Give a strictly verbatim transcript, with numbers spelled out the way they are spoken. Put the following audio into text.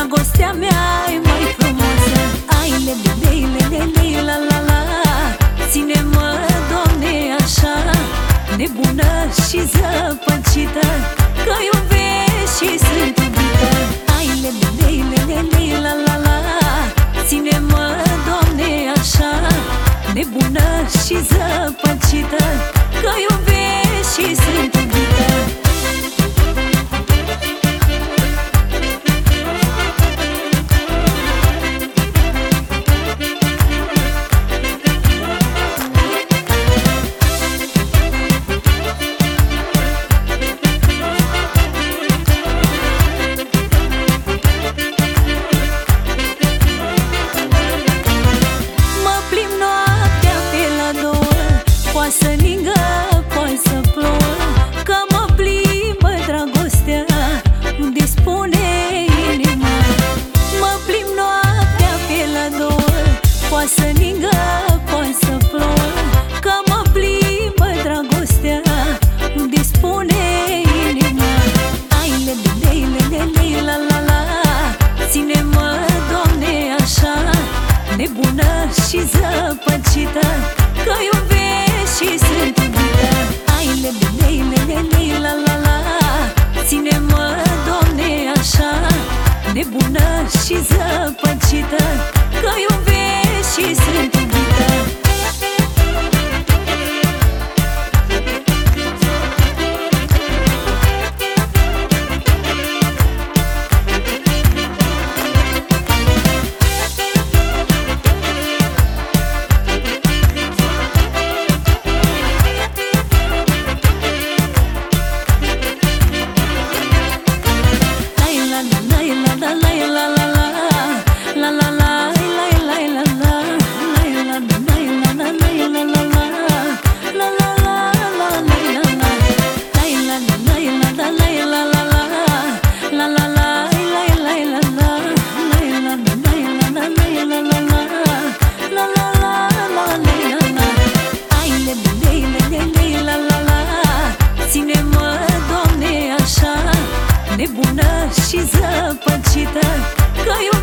dragostea mea e mai frumoasă. Ai lele, lele, lele, la la la. Ține-mă, Doamne, așa, nebună și zăpăcită, că iubesc și sunt iubită. Ai lele, lele, lele, la la la. Ține-mă, Doamne, așa, nebună și zăpăcită, că iubesc și sunt iubită. Poate să ningă, poate să plouă, că mă plimbă dragostea unde spune inima. Mă plimb noaptea pe la două. Poate să ningă, poate să plouă, că mă plimbă dragostea unde spune inima. Ai lele, lele, lele, la la la. Ține-mă, Doamne, așa, nebună și zăpăcită, că iubesc și sunt iubită. Ai lele, lele, lele, la la la. Ține-mă, Doamne, așa, nebună și zăpăcită, că iubesc și sunt iubită. Ține-mă, Doamne, așa, nebună și zăpăcită, că